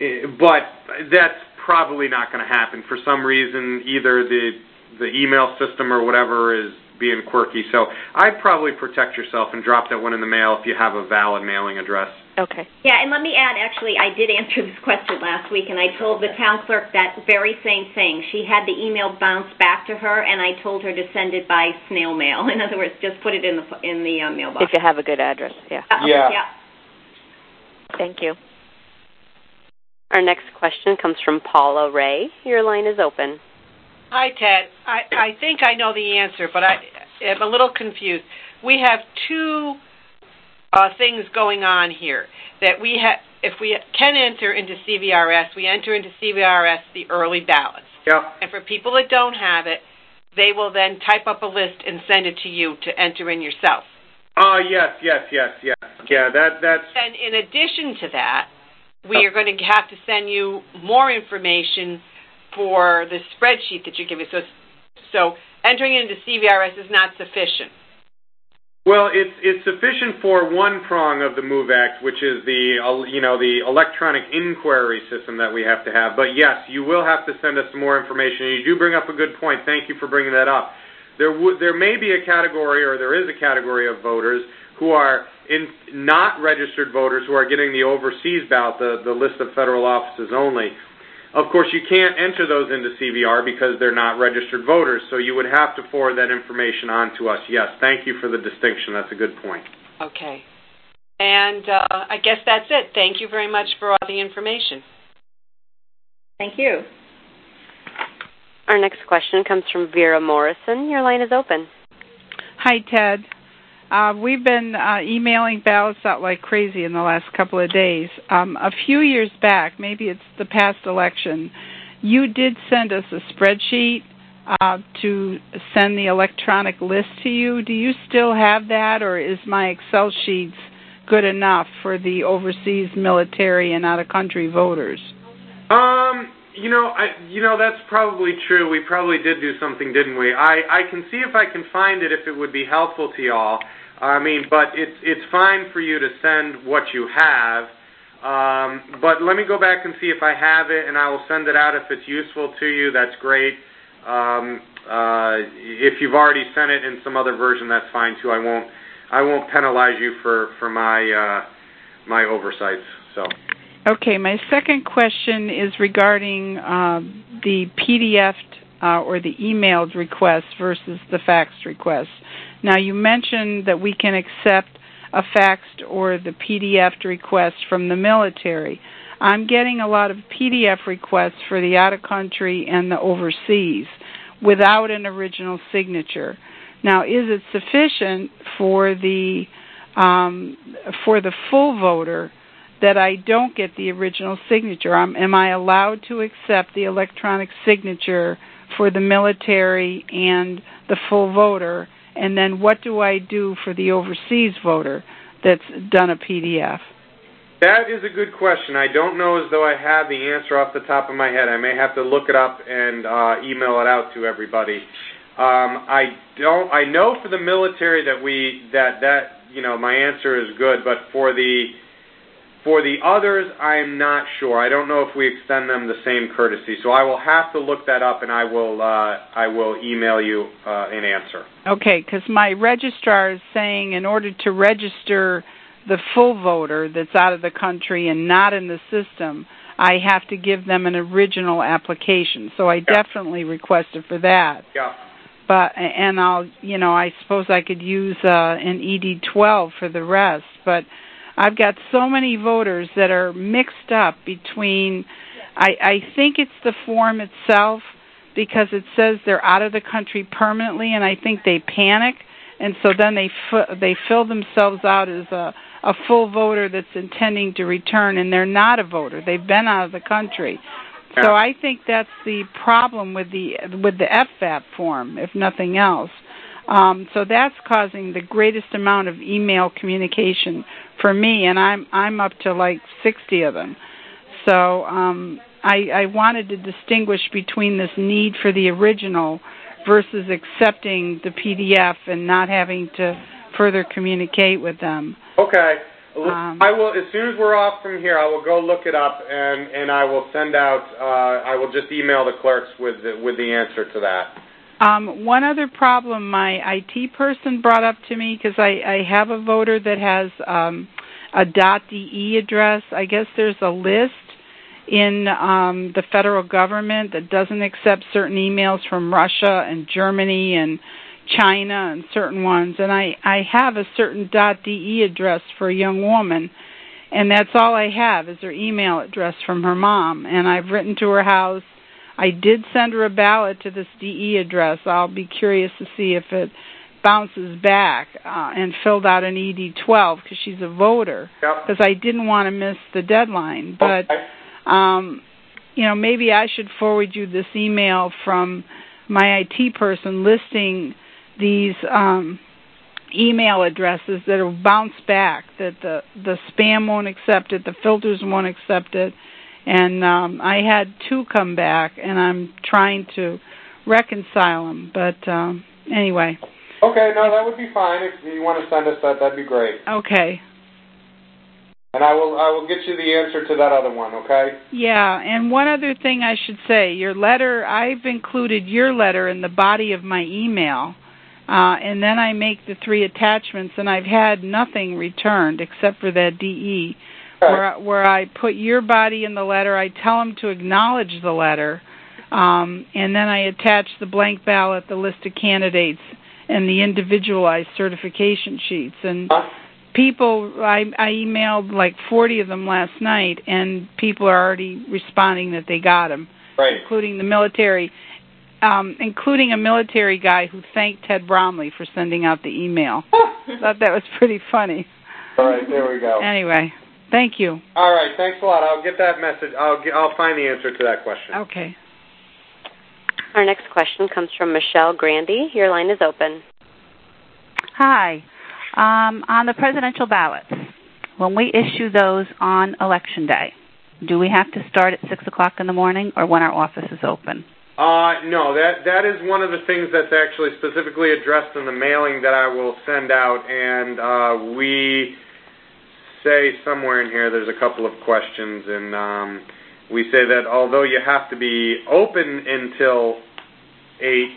Speaker 4: but that's probably not going to happen. For some reason, either the the email system or whatever is being quirky. So I'd probably protect yourself and drop that one in the mail if you have a valid mailing address.
Speaker 8: Okay.
Speaker 3: Yeah, and let me add, actually, I did answer this question last week, and I told the town clerk that very same thing. She had the email bounce back to her, and I told her to send it by snail mail. In other words, just put it in the in the uh, mailbox.
Speaker 8: If you have a good address, yeah.
Speaker 3: Uh,
Speaker 4: Yeah.
Speaker 3: yeah.
Speaker 8: Thank you.
Speaker 1: Our next question comes from Paula Ray. Your line is open.
Speaker 9: Hi, Ted. I, I think I know the answer, but I am a little confused. We have two uh, things going on here. That we have, if we can enter into C V R S, we enter into C V R S the early ballots.
Speaker 4: Yeah.
Speaker 9: And for people that don't have it, they will then type up a list and send it to you to enter in yourself.
Speaker 4: Oh, uh, yes, yes, yes, yes. Yeah, that that's...
Speaker 9: And in addition to that, we are going to have to send you more information for the spreadsheet that you give us. So, so entering into C V R S is not sufficient.
Speaker 4: Well, it's it's sufficient for one prong of the MOVE Act, which is the uh, you know the electronic inquiry system that we have to have. But yes, you will have to send us some more information. And you do bring up a good point. Thank you for bringing that up. There w- there may be a category, or there is a category of voters who are in not registered voters who are getting the overseas ballot, the, the list of federal offices only. Of course, you can't enter those into C V R because they're not registered voters, so you would have to forward that information on to us. Yes, thank you for the distinction. That's a good point.
Speaker 9: Okay. And uh, I guess that's it. Thank you very much for all the information.
Speaker 3: Thank you.
Speaker 1: Our next question comes from Vera Morrison. Your line is open.
Speaker 10: Hi, Ted. Uh, we've been uh, emailing ballots out like crazy in the last couple of days. Um, a few years back, maybe it's the past election, you did send us a spreadsheet uh, to send the electronic list to you. Do you still have that, or is my Excel sheets good enough for the overseas military and out-of-country voters?
Speaker 4: Um, you know, I, you know that's probably true. We probably did do something, didn't we? I, I can see if I can find it if it would be helpful to y'all. I mean, but it's it's fine for you to send what you have. Um, but let me go back and see if I have it, and I will send it out if it's useful to you. That's great. Um, uh, if you've already sent it in some other version, that's fine too. I won't I won't penalize you for for my uh, my oversights. So.
Speaker 10: Okay, my second question is regarding uh, the P D F uh, or the emailed request versus the faxed request. Now, you mentioned that we can accept a faxed or the P D F request from the military. I'm getting a lot of P D F requests for the out-of-country and the overseas without an original signature. Now, is it sufficient for the um, for the full voter that I don't get the original signature? Um, am I allowed to accept the electronic signature for the military and the full voter? And then what do I do for the overseas voter that's done a P D F?
Speaker 4: That is a good question. I don't know as though I have the answer off the top of my head. I may have to look it up and uh, email it out to everybody. Um, I don't. I know for the military that we that that you know my answer is good, but for the For the others, I'm not sure. I don't know if we extend them the same courtesy. So I will have to look that up, and I will uh, I will email you uh, an answer.
Speaker 10: Okay, because my registrar is saying in order to register the full voter that's out of the country and not in the system, I have to give them an original application. So I yeah. definitely requested for that.
Speaker 4: Yeah.
Speaker 10: But and I'll you know I suppose I could use uh, an E D twelve for the rest, but I've got so many voters that are mixed up between, I, I think it's the form itself because it says they're out of the country permanently, and I think they panic, and so then they f- they fill themselves out as a, a full voter that's intending to return, and they're not a voter. They've been out of the country. Yeah. So I think that's the problem with the with the F V A P form, if nothing else. Um, so that's causing the greatest amount of email communication for me, and I'm I'm up to like sixty of them. So um, I, I wanted to distinguish between this need for the original versus accepting the P D F and not having to further communicate with them.
Speaker 4: Okay.
Speaker 10: Um,
Speaker 4: I will, as soon as we're off from here, I will go look it up, and, and I will send out, uh, I will just email the clerks with the, with the answer to that.
Speaker 10: Um, one other problem my I T person brought up to me, because I, I have a voter that has um, a .de address. I guess there's a list in um, the federal government that doesn't accept certain emails from Russia and Germany and China and certain ones. And I, I have a certain .de address for a young woman, and that's all I have is her email address from her mom. And I've written to her house. I did send her a ballot to this D E address. I'll be curious to see if it bounces back uh, and filled out an E D twelve because she's a voter. Because yep. I didn't want to miss the deadline. But, okay. um, you know, maybe I should forward you this email from my I T person listing these um, email addresses that will bounce back, that the, the spam won't accept it, the filters won't accept it. And um, I had two come back, and I'm trying to reconcile them. But um, anyway.
Speaker 4: Okay, no, that would be fine. If you want to send us that, that'd be great.
Speaker 10: Okay.
Speaker 4: And I will I will get you the answer to that other one, okay?
Speaker 10: Yeah, and one other thing I should say. Your letter, I've included your letter in the body of my email. uh, and then I make the three attachments, and I've had nothing returned except for that D E, right. where, where I put your body in the letter. I tell them to acknowledge the letter, um, and then I attach the blank ballot, the list of candidates, and the individualized certification sheets. And people, I, I emailed like forty of them last night, and people are already responding that they got them,
Speaker 4: right.
Speaker 10: including the military, um, including a military guy who thanked Ted Bromley for sending out the email. Thought that was pretty funny.
Speaker 4: All right, there we go.
Speaker 10: Anyway, thank you.
Speaker 4: All right, thanks a lot. I'll get that message. I'll get, I'll find the answer to that question.
Speaker 10: Okay.
Speaker 1: Our next question comes from Michelle Grandy. Your line is open.
Speaker 11: Hi. Um, on the presidential ballots, when we issue those on Election Day, do we have to start at six o'clock in the morning or when our office is open?
Speaker 4: Uh, no, that that is one of the things that's actually specifically addressed in the mailing that I will send out, and uh, we say somewhere in here there's a couple of questions, and um, we say that although you have to be open until eight,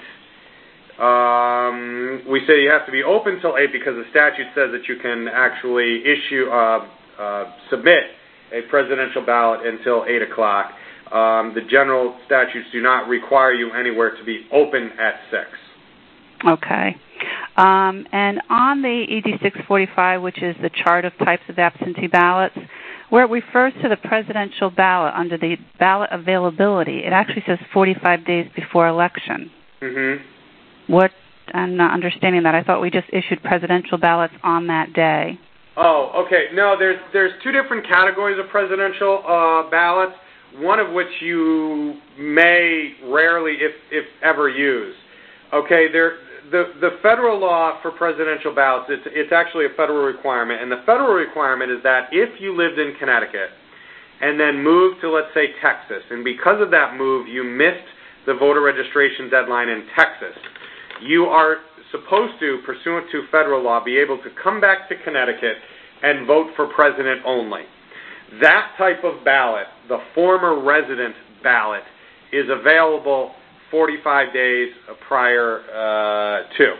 Speaker 4: um, we say you have to be open until eight because the statute says that you can actually issue, uh, uh, submit a presidential ballot until eight o'clock. Um, the general statutes do not require you anywhere to be open at six.
Speaker 11: Okay. Um, and on the E D six forty-five, which is the chart of types of absentee ballots, where it refers to the presidential ballot under the ballot availability, it actually says forty-five days before election.
Speaker 4: Mm-hmm.
Speaker 11: What? I'm not understanding that. I thought we just issued presidential ballots on that day.
Speaker 4: Oh, okay. No, there's there's two different categories of presidential uh, ballots, one of which you may rarely, if if ever, use. Okay, there the the federal law for presidential ballots, it's it's actually a federal requirement, and the federal requirement is that if you lived in Connecticut and then moved to, let's say, Texas, and because of that move you missed the voter registration deadline in Texas, you are supposed to, pursuant to federal law, be able to come back to Connecticut and vote for president only. That type of ballot, the former resident ballot, is available forty-five days prior uh, to.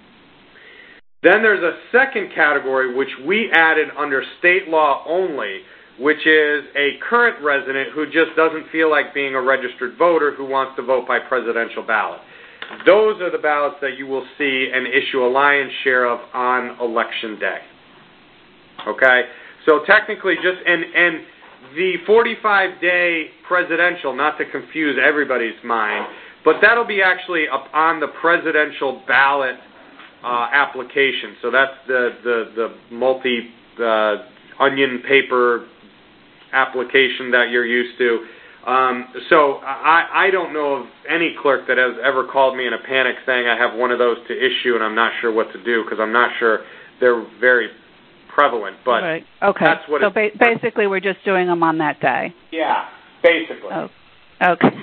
Speaker 4: Then there's a second category which we added under state law only, which is a current resident who just doesn't feel like being a registered voter who wants to vote by presidential ballot. Those are the ballots that you will see and issue a lion's share of on Election Day. Okay? So technically just, and, and the forty-five day presidential, not to confuse everybody's mind, but that'll be actually up on the presidential ballot uh, application. So that's the, the, the multi uh, onion paper application that you're used to. Um, so I, I don't know of any clerk that has ever called me in a panic saying I have one of those to issue and I'm not sure what to do, because I'm not sure they're very prevalent. But
Speaker 11: right. Okay.
Speaker 4: That's what
Speaker 11: so
Speaker 4: it's,
Speaker 11: ba- basically we're just doing them on that day.
Speaker 4: Yeah, basically.
Speaker 11: Oh, okay.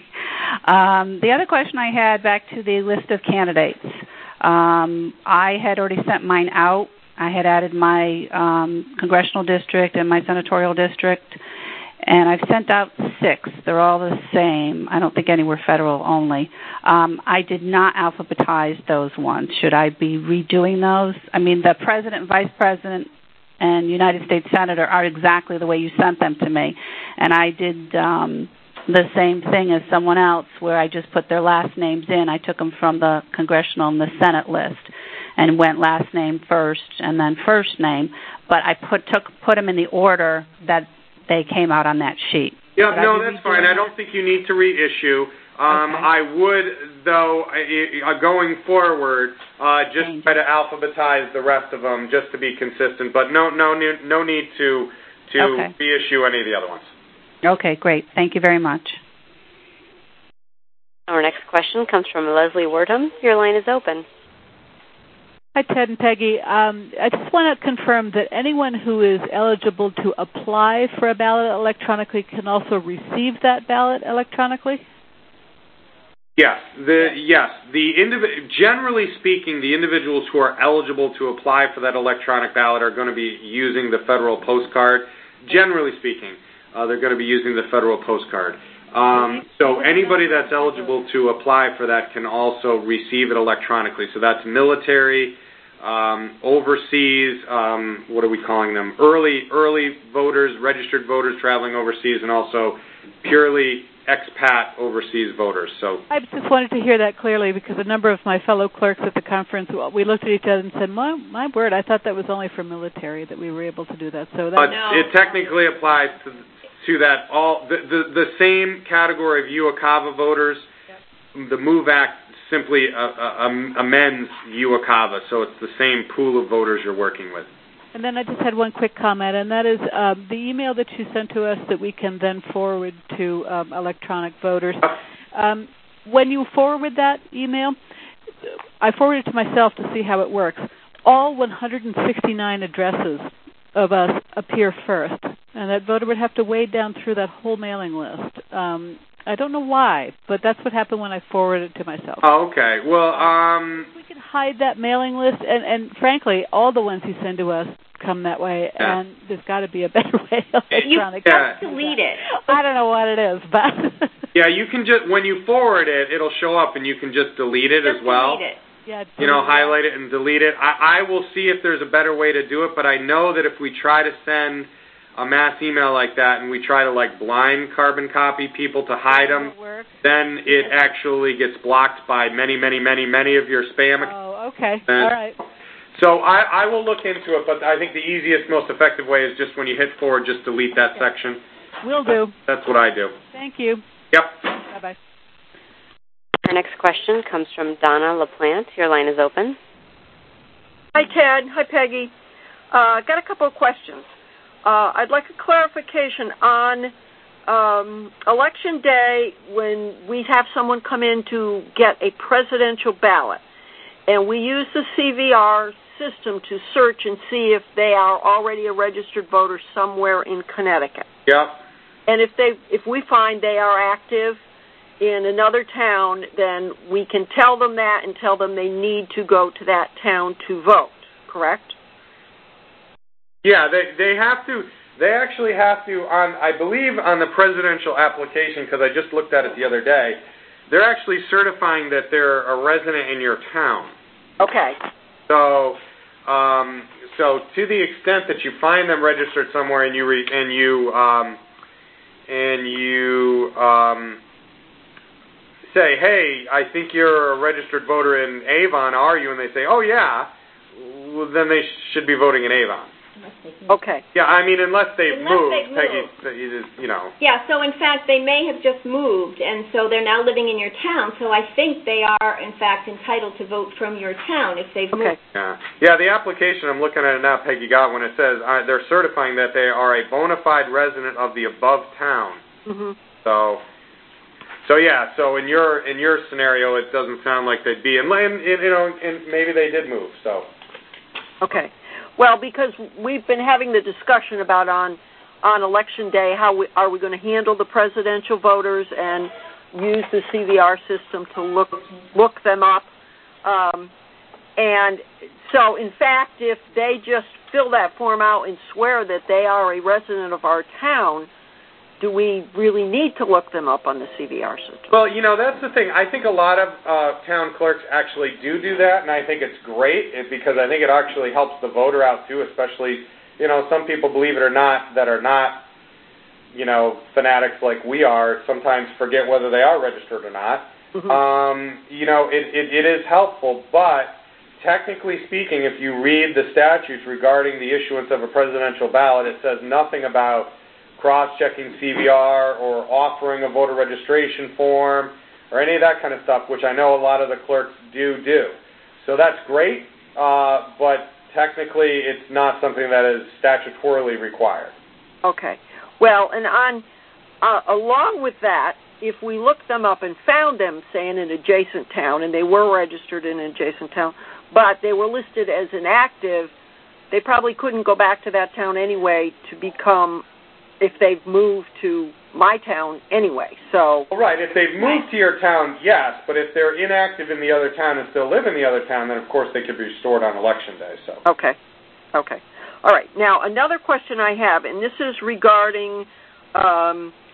Speaker 11: um, the other question I had, back to the list of candidates. Um, I had already sent mine out. I had added my um, congressional district and my senatorial district. And I've sent out six. They're all the same. I don't think any were federal only. Um, I did not alphabetize those ones. Should I be redoing those? I mean, the president, vice president, and United States senator are exactly the way you sent them to me. And I did um, the same thing as someone else, where I just put their last names in. I took them from the congressional and the Senate list and went last name first and then first name. But I put took put them in the order that they came out on that sheet.
Speaker 4: Yeah, Should no, that's fine. That? I don't think you need to reissue. Um,
Speaker 11: okay.
Speaker 4: I would, though, uh, going forward, uh, just Thank try you. to alphabetize the rest of them just to be consistent. But no, no, no need to to
Speaker 11: okay.
Speaker 4: reissue any of the other ones.
Speaker 11: Okay, great. Thank you very much.
Speaker 1: Our next question comes from Leslie Wordham. Your line is open.
Speaker 12: Hi, Ted and Peggy. Um, I just want to confirm that anyone who is eligible to apply for a ballot electronically can also receive that ballot electronically?
Speaker 4: Yes. The, yes. The indiv- generally speaking, the individuals who are eligible to apply for that electronic ballot are going to be using the federal postcard. Generally speaking, uh, they're going to be using the federal postcard. Um, so anybody that's eligible to apply for that can also receive it electronically. So that's military, um, overseas, um, what are we calling them? Early, early voters, registered voters traveling overseas, and also purely expat overseas voters. So
Speaker 12: I just wanted to hear that clearly because a number of my fellow clerks at the conference, we looked at each other and said, my, my word, I thought that was only for military that we were able to do that. So that
Speaker 4: uh, no. It technically applies to to that all the, the, the same category of UOCAVA voters. Yep. The MOVE Act simply uh, uh, amends UOCAVA, so it's the same pool of voters you're working with.
Speaker 12: And then I just had one quick comment, and that is um, the email that you sent to us that we can then forward to um, electronic voters. Um, when you forward that email, I forward it to myself to see how it works. All one hundred sixty-nine addresses of us appear first, and that voter would have to wade down through that whole mailing list. Um, I don't know why, but that's what happened when I forwarded it to myself.
Speaker 4: Oh, okay. Well, um...
Speaker 12: we can hide that mailing list, and, and frankly, all the ones you send to us come that way, yeah. And there's got to be a better way. Electronic.
Speaker 3: You have to delete it.
Speaker 12: I don't know what it is, but...
Speaker 4: yeah, you can just, when you forward it, it'll show up, and you can just delete it
Speaker 3: just
Speaker 4: as well.
Speaker 3: Delete it.
Speaker 12: Yeah,
Speaker 4: you know, highlight it and delete it. I, I will see if there's a better way to do it, but I know that if we try to send a mass email like that and we try to, like, blind carbon copy people to hide them, then it actually gets blocked by many, many, many, many of your spam.
Speaker 12: Oh, okay.
Speaker 4: And
Speaker 12: all right.
Speaker 4: So I, I will look into it, but I think the easiest, most effective way is just when you hit forward, just delete that okay. section.
Speaker 12: Will do.
Speaker 4: That's what I do.
Speaker 12: Thank you.
Speaker 4: Yep.
Speaker 12: Bye-bye.
Speaker 1: Our next question comes from Donna LaPlante. Your line is open.
Speaker 2: Hi, Ted. Hi, Peggy. Uh, got a couple of questions. Uh, I'd like a clarification on um, Election Day when we have someone come in to get a presidential ballot, and we use the C V R system to search and see if they are already a registered voter somewhere in Connecticut.
Speaker 4: Yep.
Speaker 2: And if they, if we find they are active in another town, then we can tell them that and tell them they need to go to that town to vote, correct?
Speaker 4: Yeah, they they have to, they actually have to, on I believe on the presidential application, because I just looked at it the other day, they're actually certifying that they're a resident in your town.
Speaker 2: Okay.
Speaker 4: So, um, so to the extent that you find them registered somewhere and you, re, and you, um, and you, um, say, hey, I think you're a registered voter in Avon, are you? And they say, oh, yeah, well, then they should be voting in Avon.
Speaker 2: Okay.
Speaker 4: Yeah, I mean, unless they've
Speaker 3: unless
Speaker 4: moved,
Speaker 3: they've moved.
Speaker 4: Peggy, you know.
Speaker 3: Yeah, so in fact, they may have just moved, and so they're now living in your town, so I think they are, in fact, entitled to vote from your town if they've
Speaker 2: okay.
Speaker 3: moved.
Speaker 4: Yeah, yeah. The application, I'm looking at it now, Peggy got when it says uh, they're certifying that they are a bona fide resident of the above town.
Speaker 2: Mm-hmm.
Speaker 4: So... So yeah, so in your in your scenario, it doesn't sound like they'd be, and, and you know, and maybe they did move. So.
Speaker 2: Okay, well, because we've been having the discussion about on on Election Day how we, are we going to handle the presidential voters and use the C V R system to look look them up, um, and so in fact, if they just fill that form out and swear that they are a resident of our town, do we really need to look them up on the C V R system?
Speaker 4: Well, you know, that's the thing. I think a lot of uh, town clerks actually do do that, and I think it's great because I think it actually helps the voter out, too, especially, you know, some people, believe it or not, that are not, you know, fanatics like we are, sometimes forget whether they are registered or not.
Speaker 2: Mm-hmm.
Speaker 4: Um, you know, it, it, it is helpful, but technically speaking, if you read the statutes regarding the issuance of a presidential ballot, it says nothing about cross-checking C V R or offering a voter registration form or any of that kind of stuff, which I know a lot of the clerks do do. So that's great, uh, but technically it's not something that is statutorily required.
Speaker 2: Okay. Well, and on uh, along with that, if we looked them up and found them, say, in an adjacent town, and they were registered in an adjacent town, but they were listed as inactive, they probably couldn't go back to that town anyway to become, if they've moved to my town anyway. So
Speaker 4: right, if they've moved to your town, yes, but if they're inactive in the other town and still live in the other town, then of course they could be restored on election day. So
Speaker 2: okay, okay, all right. Now another question I have, and this is regarding um,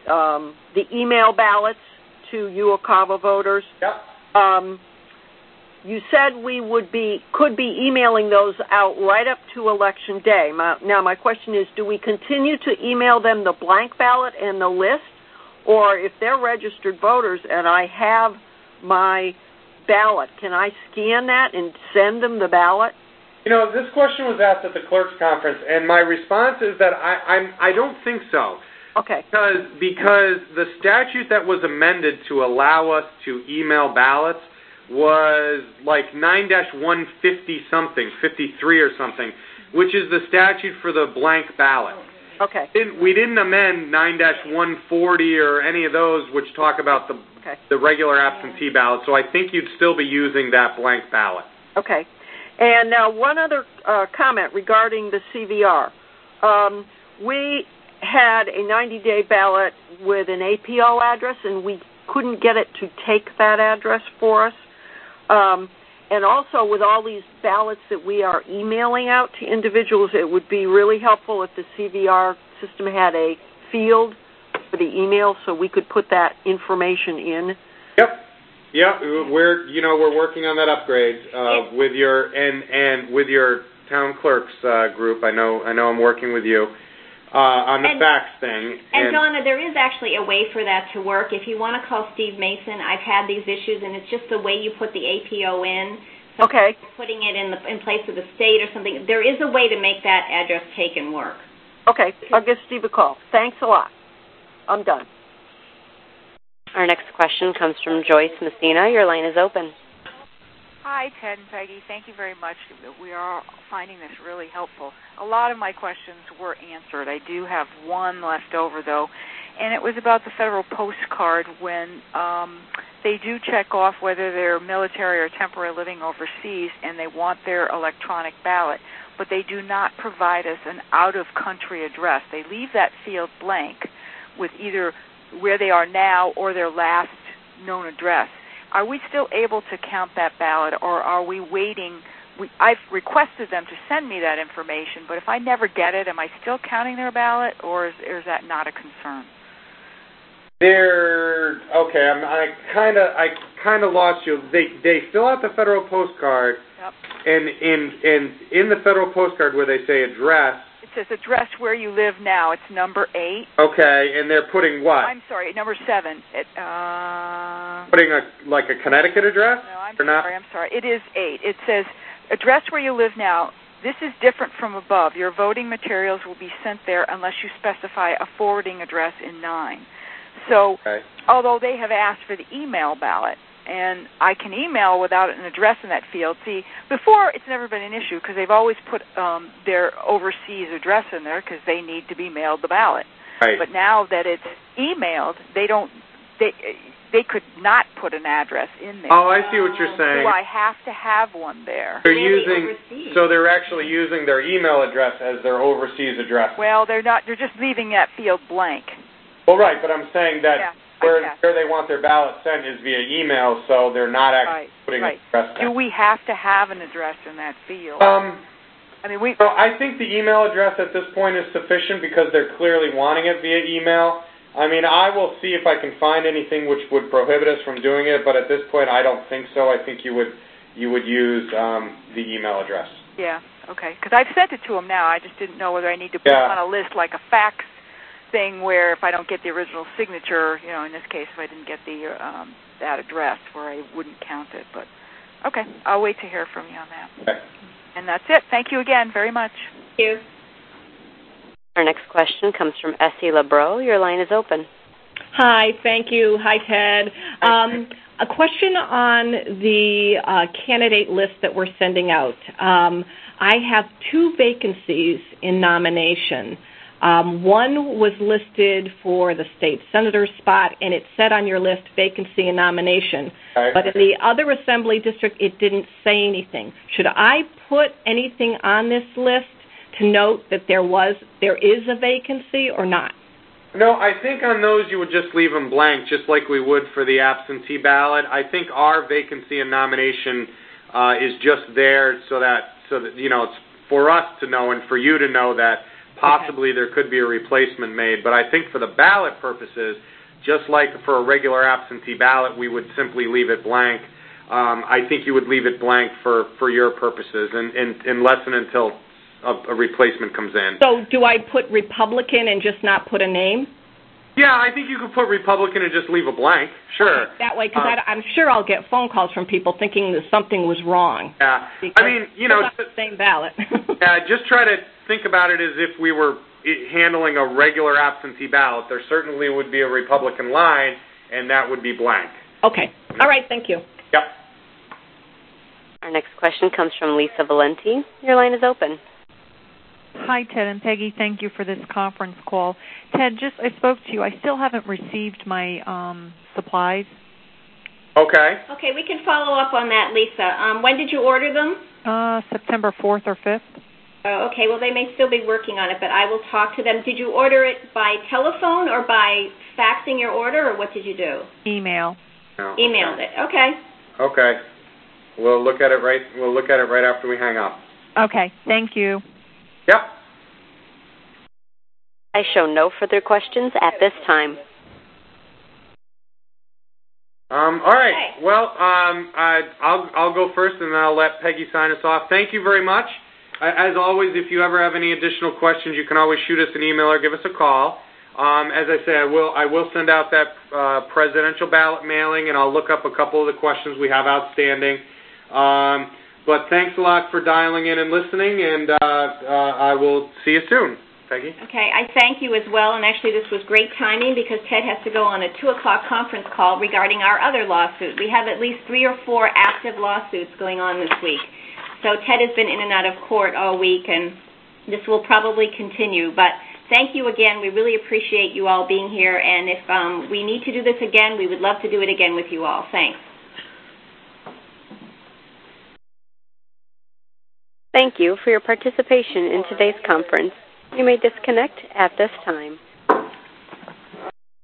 Speaker 13: um, the email ballots to UOCAVA voters.
Speaker 4: Yep.
Speaker 13: Um, you said we would be could be emailing those out right up to Election Day. My, now, my question is, do we continue to email them the blank ballot and the list, or if they're registered voters and I have my ballot, can I scan that and send them the ballot?
Speaker 4: You know, this question was asked at the clerk's conference, and my response is that I I'm, I don't think so.
Speaker 13: Okay.
Speaker 4: Because because the statute that was amended to allow us to email ballots was like nine dash one fifty something, fifty-three or something, which is the statute for the blank ballot.
Speaker 13: Okay.
Speaker 4: We didn't amend nine dash one forty or any of those which talk about the
Speaker 13: okay.
Speaker 4: the regular absentee ballot, so I think you'd still be using that blank ballot.
Speaker 13: Okay. And now one other uh, comment regarding the C V R. Um, we had a ninety-day ballot with an A P O address, and we couldn't get it to take that address for us. Um, and also with all these ballots that we are emailing out to individuals, it would be really helpful if the C V R system had a field for the email so we could put that information in.
Speaker 4: Yep. Yeah, we're you know we're working on that upgrade uh, with your and and with your town clerks uh, group. I know I know I'm working with you uh, on the
Speaker 3: and,
Speaker 4: fax thing.
Speaker 3: And, and Donna, there is actually a way for that to work. If you want to call Steve Mason, I've had these issues, and it's just the way you put the A P O in. So
Speaker 13: okay.
Speaker 3: Putting it in the in place of the state or something. There is a way to make that address taken work.
Speaker 13: Okay, I'll give Steve a call. Thanks a lot. I'm done.
Speaker 1: Our next question comes from Joyce Messina. Your line is open.
Speaker 14: Hi, Ted and Peggy. Thank you very much. We are finding this really helpful. A lot of my questions were answered. I do have one left over, though, and it was about the federal postcard when um, they do check off whether they're military or temporary living overseas and they want their electronic ballot, but they do not provide us an out-of-country address. They leave that field blank with either where they are now or their last known address. Are we still able to count that ballot, or are we waiting? We, I've requested them to send me that information, but if I never get it, am I still counting their ballot, or is, or is that not a concern?
Speaker 4: They're okay. I'm, I kind of I kind of lost you. They they fill out the federal postcard,
Speaker 14: yep.
Speaker 4: and in in in the federal postcard where they say address.
Speaker 14: It says address where you live now. It's number eight.
Speaker 4: Okay, and they're putting what?
Speaker 14: I'm sorry, number seven. It, uh,
Speaker 4: putting a like a Connecticut address?
Speaker 14: No, I'm
Speaker 4: or not?
Speaker 14: sorry. I'm sorry. It is eight. It says address where you live now. This is different from above. Your voting materials will be sent there unless you specify a forwarding address in nine. So,
Speaker 4: okay.
Speaker 14: Although they have asked for the email ballot, and I can email without an address in that field. See, before it's never been an issue because they've always put um, their overseas address in there because they need to be mailed the ballot.
Speaker 4: Right.
Speaker 14: But now that it's emailed, they don't. They they could not put an address in there.
Speaker 4: Oh, I see what you're saying.
Speaker 14: Do I have to have one there?
Speaker 4: They're using so they're actually using their email address as their overseas address.
Speaker 14: Well, they're not. They're just leaving that field blank.
Speaker 4: Well, right, but I'm saying that.
Speaker 14: Yeah.
Speaker 4: Where,
Speaker 14: yeah.
Speaker 4: where they want their ballot sent is via email, so they're not actually
Speaker 14: right.
Speaker 4: putting
Speaker 14: right.
Speaker 4: an address down.
Speaker 14: Do we have to have an address in that field?
Speaker 4: Um,
Speaker 14: I mean, we.
Speaker 4: So I think the email address at this point is sufficient because they're clearly wanting it via email. I mean, I will see if I can find anything which would prohibit us from doing it, but at this point, I don't think so. I think you would you would use um, the email address.
Speaker 14: Yeah. Okay. Because I've sent it to them now. I just didn't know whether I need to put
Speaker 4: yeah.
Speaker 14: them on a list like a fax thing where if I don't get the original signature, you know, in this case, if I didn't get the um, that address, where I wouldn't count it. But okay, I'll wait to hear from you on that.
Speaker 4: Okay.
Speaker 14: And that's it. Thank you again very much.
Speaker 3: Thank you.
Speaker 1: Our next question comes from Essie LeBreau. Your line is open.
Speaker 15: Hi, thank you. Hi, Ted. Um, a question on the uh, candidate list that we're sending out. Um, I have two vacancies in nomination. Um, one was listed for the state senator spot, and it said on your list vacancy and nomination.
Speaker 4: Okay.
Speaker 15: But in the other assembly district, it didn't say anything. Should I put anything on this list to note that there was, there is a vacancy or not?
Speaker 4: No, I think on those you would just leave them blank, just like we would for the absentee ballot. I think our vacancy and nomination uh, is just there so that, so that, you know, it's for us to know and for you to know that possibly okay. there could be a replacement made. But I think for the ballot purposes, just like for a regular absentee ballot, we would simply leave it blank. Um, I think you would leave it blank for, for your purposes, and, and, unless and until a, a replacement comes in.
Speaker 15: So do I put Republican and just not put a name?
Speaker 4: Yeah, I think you could put Republican and just leave a blank. Sure.
Speaker 15: Okay, that way, because
Speaker 4: um,
Speaker 15: I'm sure I'll get phone calls from people thinking that something was wrong.
Speaker 4: Yeah. I mean, you know,
Speaker 15: it's the same ballot.
Speaker 4: Yeah, just try to think about it as if we were handling a regular absentee ballot. There certainly would be a Republican line, and that would be blank.
Speaker 15: Okay. All right. Thank you.
Speaker 4: Yep.
Speaker 1: Our next question comes from Lisa Valenti. Your line is open.
Speaker 16: Hi, Ted and Peggy. Thank you for this conference call. Ted, just I spoke to you. I still haven't received my um, supplies.
Speaker 4: Okay.
Speaker 3: Okay, we can follow up on that, Lisa. Um, when did you order them?
Speaker 16: Uh, September fourth or fifth.
Speaker 3: Oh, okay. Well, they may still be working on it, but I will talk to them. Did you order it by telephone or by faxing your order, or what did you do?
Speaker 16: Email.
Speaker 4: Oh,
Speaker 3: Emailed
Speaker 4: okay.
Speaker 3: it. Okay.
Speaker 4: Okay. We'll look at it right. We'll look at it right after we hang up.
Speaker 16: Okay. Thank you.
Speaker 4: Yep.
Speaker 1: I show no further questions at this time.
Speaker 4: Um, all right. Okay. Well, um, I, I'll I'll go first, and then I'll let Peggy sign us off. Thank you very much. As always, if you ever have any additional questions, you can always shoot us an email or give us a call. Um, as I say, I will I will send out that uh, presidential ballot mailing, and I'll look up a couple of the questions we have outstanding. Um, but thanks a lot for dialing in and listening, and uh, uh, I will see you soon. Peggy?
Speaker 3: Okay, I thank you as well, and actually this was great timing because Ted has to go on a two o'clock conference call regarding our other lawsuit. We have at least three or four active lawsuits going on this week. So Ted has been in and out of court all week, and this will probably continue. But thank you again. We really appreciate you all being here, and if um, we need to do this again, we would love to do it again with you all. Thanks.
Speaker 1: Thank you for your participation in today's conference. You may disconnect at this time.